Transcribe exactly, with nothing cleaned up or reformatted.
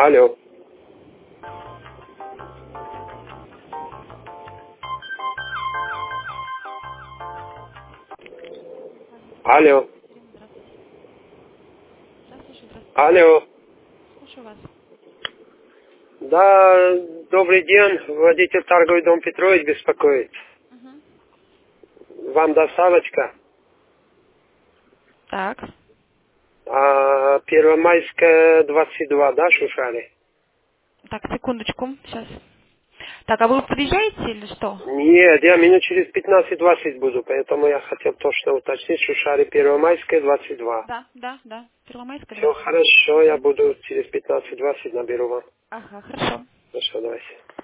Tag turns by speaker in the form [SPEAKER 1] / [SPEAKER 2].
[SPEAKER 1] Алло. Алло.
[SPEAKER 2] Ирина, здравствуйте. Здравствуйте, здравствуйте.
[SPEAKER 1] Алло.
[SPEAKER 2] Слушаю вас.
[SPEAKER 1] Да, добрый день. Водитель торговый дом Петрович беспокоит.
[SPEAKER 2] Угу.
[SPEAKER 1] Вам доставочка.
[SPEAKER 2] Так.
[SPEAKER 1] А, Первомайская, двадцать два, да, Шушали?
[SPEAKER 2] Так, секундочку. Сейчас. Так, а вы подъезжаете или что?
[SPEAKER 1] Нет, я минут через пятнадцать-двадцать буду, поэтому я хотел точно уточнить, Шушали, Первомайская, двадцать два.
[SPEAKER 2] Да, да, да. Первомайская,
[SPEAKER 1] Все
[SPEAKER 2] двадцать два.
[SPEAKER 1] хорошо, я
[SPEAKER 2] Угу.
[SPEAKER 1] буду через пятнадцать-двадцать наберу вам.
[SPEAKER 2] Ага, хорошо.
[SPEAKER 1] Хорошо, давайте.